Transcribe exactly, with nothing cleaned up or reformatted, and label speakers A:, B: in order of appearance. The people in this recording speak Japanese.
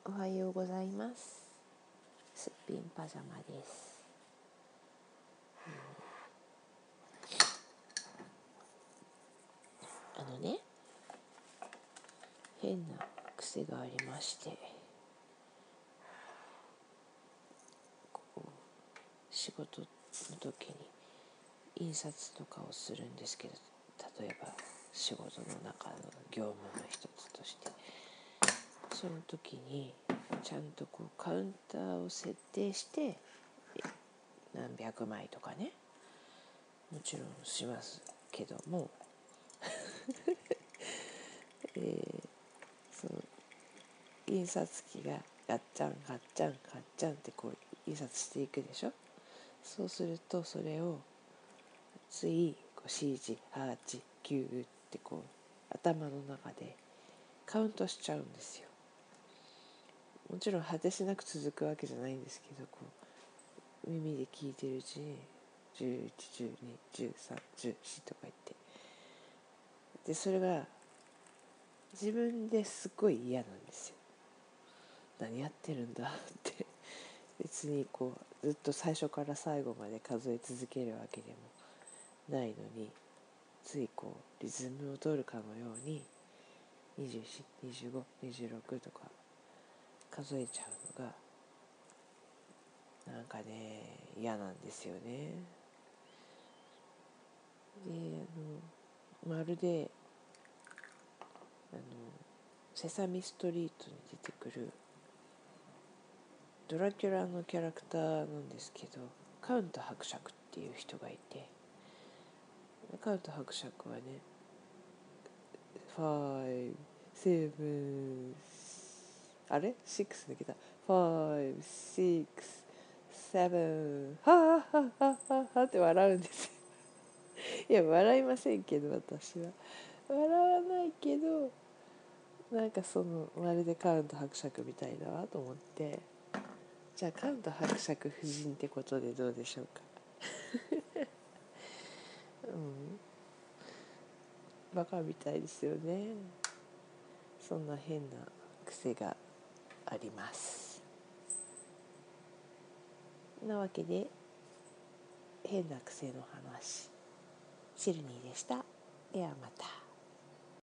A: おはようございます。すっぴんパジャマです、うん、あのね変な癖がありまして、こう仕事の時に印刷とかをするんですけど、例えば仕事の中の業務の一つとしてその時にちゃんとこうカウンターを設定して何百枚とかね、もちろんしますけどもえー、その印刷機がガッチャンガッチャンガッチャンってこう印刷していくでしょ。そうするとそれをついこう シージはちきゅうってこう頭の中でカウントしちゃうんですよ。もちろん果てしなく続くわけじゃないんですけど、こう耳で聞いてるうちにじゅういち、じゅうに、じゅうさん、じゅうよんとか言って、でそれが自分ですごい嫌なんですよ。何やってるんだって別にこうずっと最初から最後まで数え続けるわけでもないのに、ついこうリズムを取るかのようににじゅうよん、にじゅうご、にじゅうろくとか数えちゃうのがなんかね嫌なんですよね。であのまるであのセサミストリートに出てくるドラキュラのキャラクターなんですけど、カウント伯爵っていう人がいて、カウント伯爵はねfive, seven あれ ?six 抜けた five, six, seven はぁはぁはぁはぁって笑うんですよ。いや笑いませんけど、私は笑わないけど、なんかそのまるでカウント伯爵みたいだわと思って、じゃあカウント伯爵夫人ってことでどうでしょうか。うんバカみたいですよね。そんな変な癖があります。なわけで変な癖の話、シルニーでした。ではまた。